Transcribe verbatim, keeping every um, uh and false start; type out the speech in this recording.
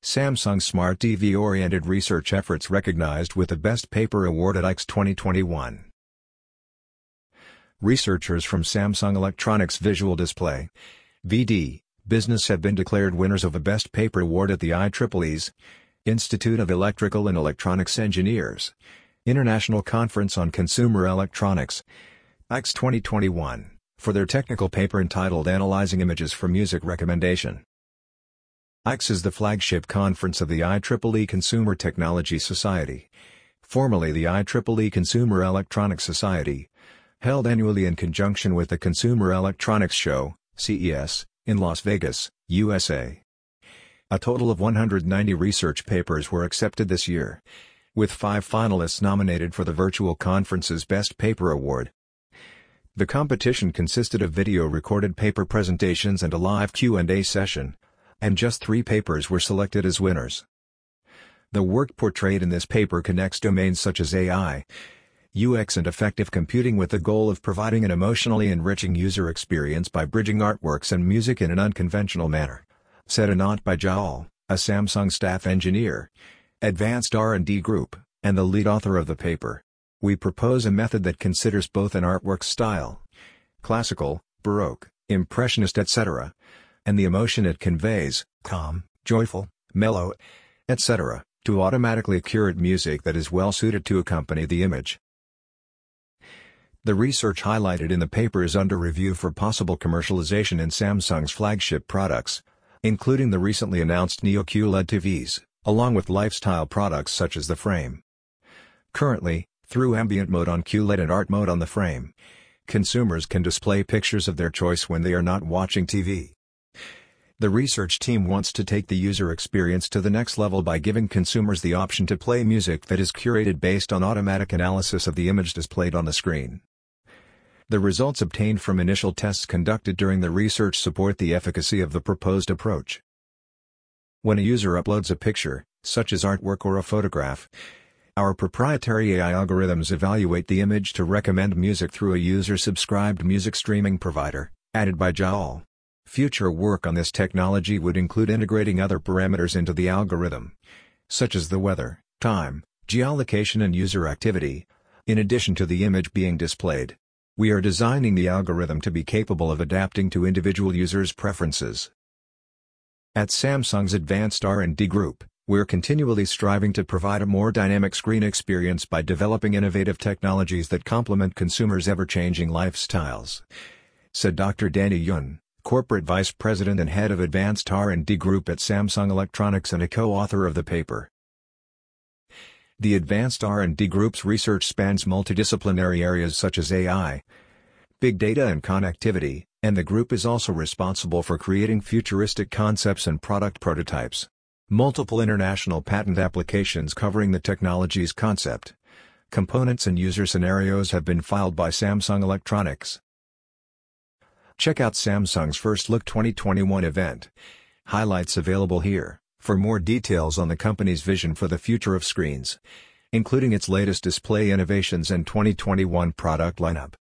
Samsung Smart T V-oriented research efforts recognized with the Best Paper Award at I C S twenty twenty-one. Researchers from Samsung Electronics Visual Display (V D) business have been declared winners of a Best Paper Award at the I triple E's Institute of Electrical and Electronics Engineers International Conference on Consumer Electronics I C S twenty twenty-one for their technical paper entitled Analyzing Images for Music Recommendation. I C S is the flagship conference of the I triple E Consumer Technology Society, formerly the I triple E Consumer Electronics Society, held annually in conjunction with the Consumer Electronics Show, C E S, in Las Vegas, U S A. A total of one hundred ninety research papers were accepted this year, with five finalists nominated for the virtual conference's Best Paper Award. The competition consisted of video-recorded paper presentations and a live Q and A session, and just three papers were selected as winners. The work portrayed in this paper connects domains such as A I, U X and effective computing with the goal of providing an emotionally enriching user experience by bridging artworks and music in an unconventional manner, said Anant Baijal, a Samsung staff engineer, Advanced R and D Group, and the lead author of the paper. We propose a method that considers both an artwork's style, classical, Baroque, Impressionist et cetera, and the emotion it conveys, calm, joyful, mellow, et cetera, to automatically curate music that is well suited to accompany the image. The research highlighted in the paper is under review for possible commercialization in Samsung's flagship products, including the recently announced Neo Q L E D T Vs, along with lifestyle products such as the Frame. Currently, through ambient mode on Q L E D and art mode on the Frame, consumers can display pictures of their choice when they are not watching T V. The research team wants to take the user experience to the next level by giving consumers the option to play music that is curated based on automatic analysis of the image displayed on the screen. The results obtained from initial tests conducted during the research support the efficacy of the proposed approach. When a user uploads a picture, such as artwork or a photograph, our proprietary A I algorithms evaluate the image to recommend music through a user-subscribed music streaming provider, added by Baijal. Future work on this technology would include integrating other parameters into the algorithm, such as the weather, time, geolocation and user activity, in addition to the image being displayed. We are designing the algorithm to be capable of adapting to individual users' preferences. At Samsung's Advanced R and D Group, we're continually striving to provide a more dynamic screen experience by developing innovative technologies that complement consumers' ever-changing lifestyles, said Doctor Danny Yun, Corporate Vice President and Head of Advanced R and D Group at Samsung Electronics and a co-author of the paper. The Advanced R and D Group's research spans multidisciplinary areas such as A I, big data and connectivity, and the group is also responsible for creating futuristic concepts and product prototypes. Multiple international patent applications covering the technology's concept, components and user scenarios have been filed by Samsung Electronics. Check out Samsung's First Look twenty twenty-one event. Highlights available here, for more details on the company's vision for the future of screens, including its latest display innovations and twenty twenty-one product lineup.